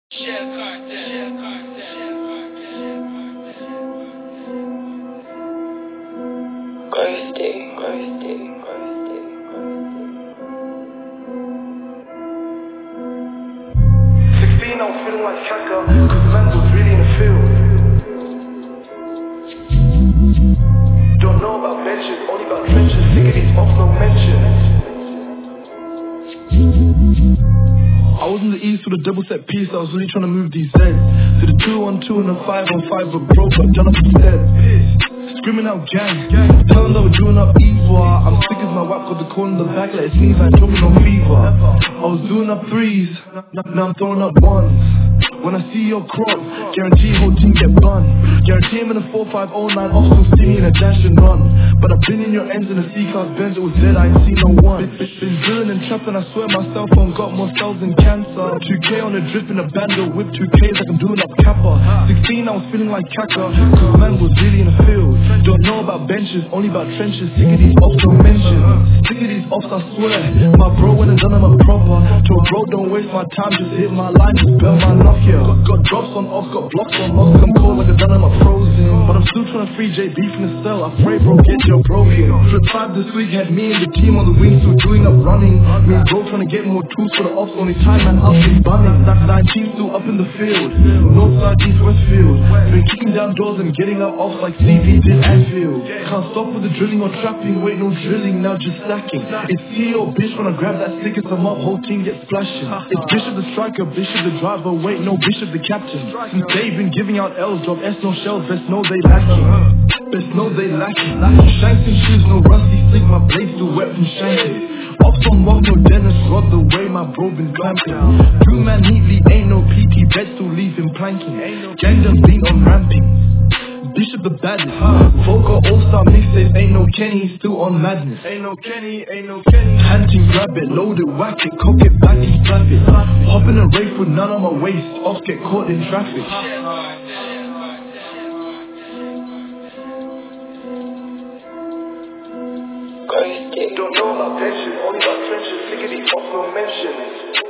I was feeling like Chaka, cause the man was really in the field. Don't know about benches, only about trenches. Sick of these off, no mentions. I was in the east with a double set piece, I was really trying to move these Z's. To the 2-on-2 and the 5-on-5, but bro got done up instead. Screaming out gang, tell them that we're doing up evil. I'm sick as my wife got the call in the back like it sneeze like told me no fever. I was doing up threes, now I'm throwing up ones. When I see your crop, guarantee whole team get bun. Guarantee him in a 4-5-0-9, off so skinny in a dash and run. But I've been in your ends in a C-class Benz, it was dead, I ain't seen no one. Been drilling and trapping, I swear my cell phone got more cells than cancer. 2K on a drip in a bando, whip 2Ks like I'm doing up Kappa. 16 I was feeling like Kaka, cause man was really in the field. Don't know about benches, only about trenches. Sick of these offs, don't mention. Sick of these offs, I swear. My bro went and done them up proper. Told bro don't waste my time, just hit my line, just bell my Nokia. Got drops on off, got blocks on off. Come cold like I done them up frozen. But I'm still trying to free JB from the cell. I pray bro get your broken. Trip 5 this week had me and the team on the wings, still doing up running. Me and bro trying to get more tools for the offs. Only time man out in bunning. That 19 still up in the field. North side, east, west field. Been kicking down doors and getting up offs like CV did Anfield. Can't stop with the drilling or trapping. Wait, no drilling, now just stacking. It's T or bitch when I grab that stick, it's a mob, whole team gets splashing. It's Bishop the striker, Bishop the driver. Wait, no Bishop the captain. Since they've been giving out L's, drop S no shells, best know they lacking. Best know they lacking. Shanks and shoes, no rusty slick, my blade still wet from shanking. Off on rock, no Dennis Rod, the way my bro been clamping. Two man neatly, ain't no PT, bed still leaving planking. Gang just been on ramping. Bishop the baddest, Vocal all-star mixtape, ain't no Kenny, still on madness. Ain't no Kenny, Hunting, grab it, load it, whack it, cock it, back and slap it. Hop in a race with none on my waist, off get caught in traffic. Don't know about benches, only about trenches, sick of these off no mentions.